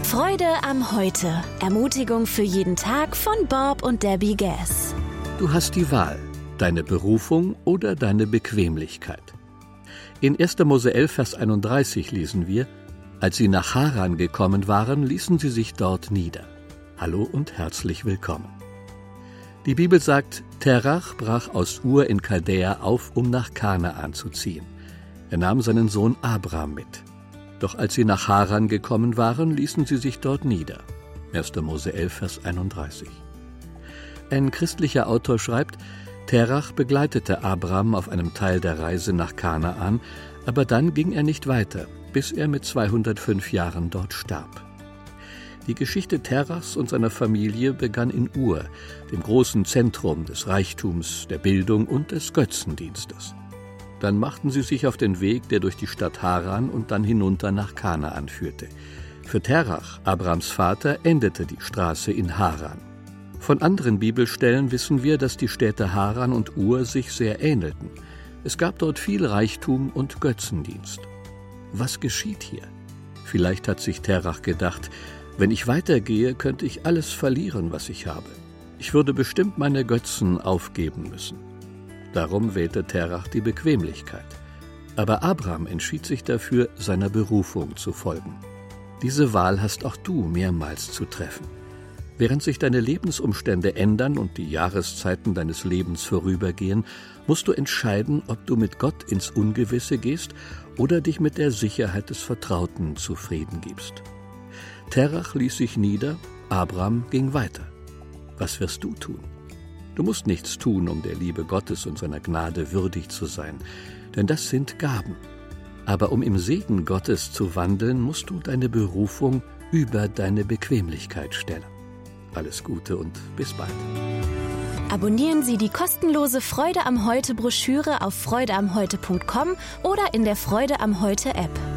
Freude am Heute. Ermutigung für jeden Tag von Bob und Debbie Gass. Du hast die Wahl, deine Berufung oder deine Bequemlichkeit. In 1. Mose 11, Vers 31 lesen wir: Als sie nach Haran gekommen waren, ließen sie sich dort nieder. Hallo und herzlich willkommen. Die Bibel sagt, Terach brach aus Ur in Chaldäa auf, um nach Kanaan zu ziehen. Er nahm seinen Sohn Abram mit. Doch als sie nach Haran gekommen waren, ließen sie sich dort nieder. 1. Mose 11, Vers 31. Ein christlicher Autor schreibt, Terach begleitete Abram auf einem Teil der Reise nach Kanaan, aber dann ging er nicht weiter, bis er mit 205 Jahren dort starb. Die Geschichte Terachs und seiner Familie begann in Ur, dem großen Zentrum des Reichtums, der Bildung und des Götzendienstes. Dann machten sie sich auf den Weg, der durch die Stadt Haran und dann hinunter nach Kanaan führte. Für Terach, Abrams Vater, endete die Straße in Haran. Von anderen Bibelstellen wissen wir, dass die Städte Haran und Ur sich sehr ähnelten. Es gab dort viel Reichtum und Götzendienst. Was geschieht hier? Vielleicht hat sich Terach gedacht, wenn ich weitergehe, könnte ich alles verlieren, was ich habe. Ich würde bestimmt meine Götzen aufgeben müssen. Darum wählte Terach die Bequemlichkeit. Aber Abram entschied sich dafür, seiner Berufung zu folgen. Diese Wahl hast auch du mehrmals zu treffen. Während sich deine Lebensumstände ändern und die Jahreszeiten deines Lebens vorübergehen, musst du entscheiden, ob du mit Gott ins Ungewisse gehst oder dich mit der Sicherheit des Vertrauten zufrieden gibst. Terach ließ sich nieder, Abram ging weiter. Was wirst du tun? Du musst nichts tun, um der Liebe Gottes und seiner Gnade würdig zu sein, denn das sind Gaben. Aber um im Segen Gottes zu wandeln, musst du deine Berufung über deine Bequemlichkeit stellen. Alles Gute und bis bald. Abonnieren Sie die kostenlose Freude am Heute Broschüre auf freudeamheute.com oder in der Freude am Heute App.